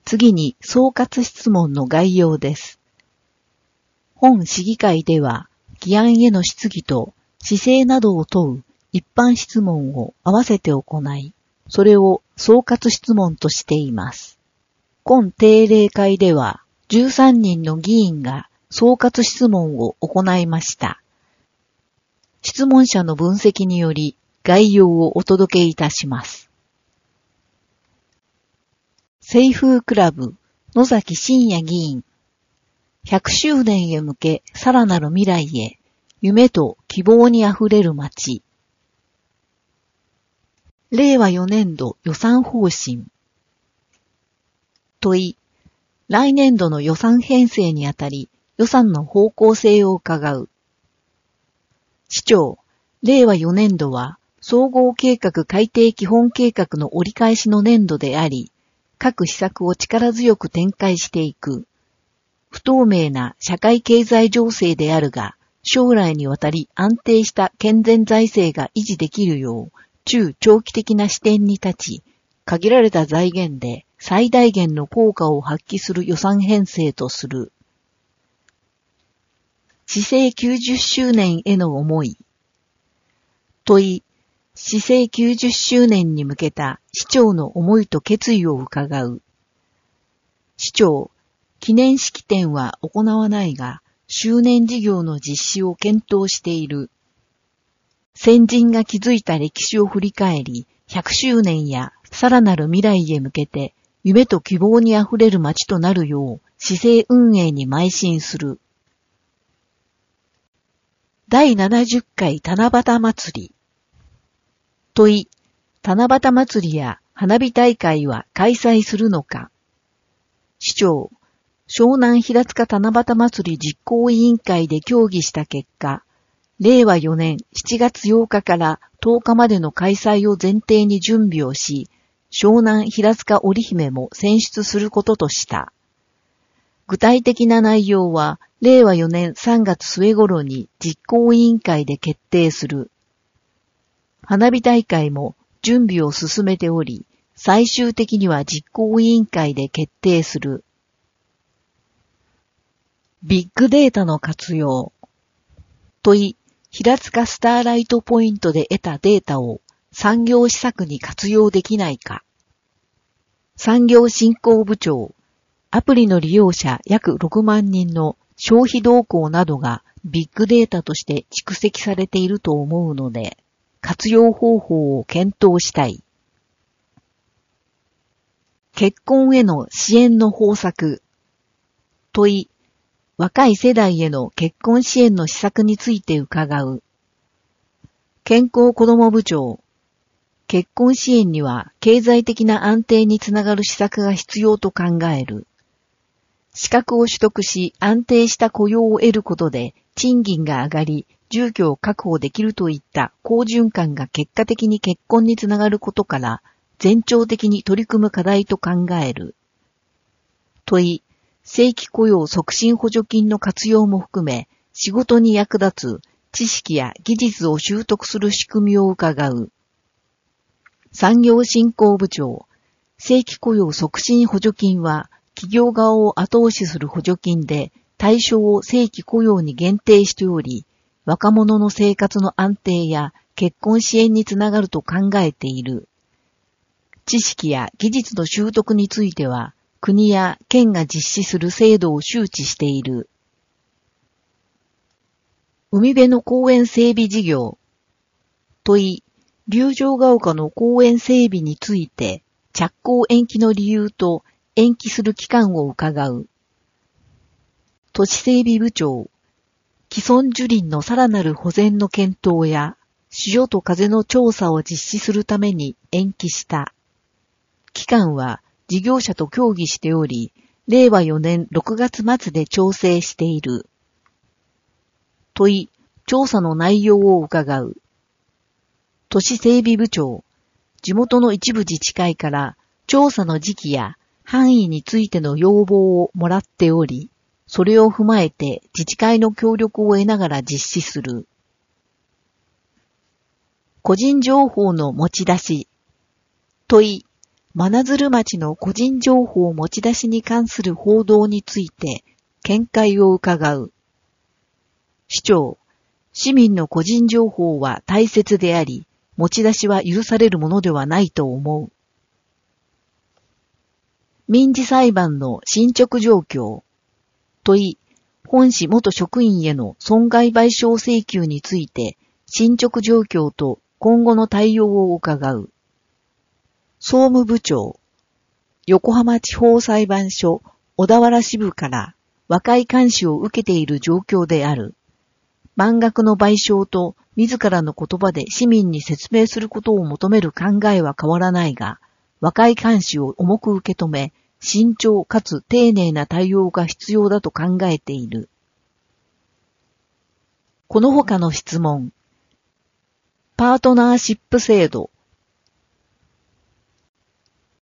次に総括質問の概要です。本市議会では、議案への質疑と姿勢などを問う一般質問を合わせて行い、それを総括質問としています。今定例会では、13人の議員が総括質問を行いました。質問者の分析により概要をお届けいたします。清風クラブ野崎真也議員、100周年へ向けさらなる未来へ、夢と希望にあふれる街。令和4年度予算方針。問い、来年度の予算編成にあたり予算の方向性を伺う。市長、令和4年度は総合計画改定基本計画の折り返しの年度であり、各施策を力強く展開していく。不透明な社会経済情勢であるが、将来にわたり安定した健全財政が維持できるよう、中長期的な視点に立ち、限られた財源で最大限の効果を発揮する予算編成とする。市政90周年への思い。問い、市政90周年に向けた市長の思いと決意を伺う。市長、記念式典は行わないが、周年事業の実施を検討している。先人が築いた歴史を振り返り、100周年やさらなる未来へ向けて、夢と希望にあふれる街となるよう、市政運営に邁進する。第70回七夕祭り。問い、七夕祭りや花火大会は開催するのか。市長、湘南平塚七夕祭り実行委員会で協議した結果、令和4年7月8日から10日までの開催を前提に準備をし、湘南平塚織姫も選出することとした。具体的な内容は、令和4年3月末頃に実行委員会で決定する。花火大会も準備を進めており、最終的には実行委員会で決定する。ビッグデータの活用。問い、平塚スターライトポイントで得たデータを産業施策に活用できないか。産業振興部長、アプリの利用者約6万人の消費動向などがビッグデータとして蓄積されていると思うので、活用方法を検討したい。結婚への支援の方策。問い、若い世代への結婚支援の施策について伺う。健康子ども部長、結婚支援には経済的な安定につながる施策が必要と考える。資格を取得し安定した雇用を得ることで賃金が上がり、住居を確保できるといった好循環が結果的に結婚につながることから、前兆的に取り組む課題と考える。問い、正規雇用促進補助金の活用も含め、仕事に役立つ知識や技術を習得する仕組みを伺う。産業振興部長、正規雇用促進補助金は、企業側を後押しする補助金で、対象を正規雇用に限定しており、若者の生活の安定や結婚支援につながると考えている。知識や技術の習得については、国や県が実施する制度を周知している。海辺の公園整備事業。問い、竜城ヶ丘の公園整備について、着工延期の理由と延期する期間を伺う。都市整備部長、既存樹林のさらなる保全の検討や、潮と風の調査を実施するために延期した。期間は事業者と協議しており、令和4年6月末で調整している。問い、調査の内容を伺う。都市整備部長、地元の一部自治会から調査の時期や範囲についての要望をもらっており、それを踏まえて自治会の協力を得ながら実施する。個人情報の持ち出し。問い、 真鶴町の個人情報持ち出しに関する報道について見解を伺う。市長、市民の個人情報は大切であり、持ち出しは許されるものではないと思う。民事裁判の進捗状況。問い、本市元職員への損害賠償請求について進捗状況と今後の対応を伺う。総務部長、横浜地方裁判所小田原支部から和解監視を受けている状況である。満額の賠償と自らの言葉で市民に説明することを求める考えは変わらないが、和解監視を重く受け止め、慎重かつ丁寧な対応が必要だと考えている。この他の質問。パートナーシップ制度、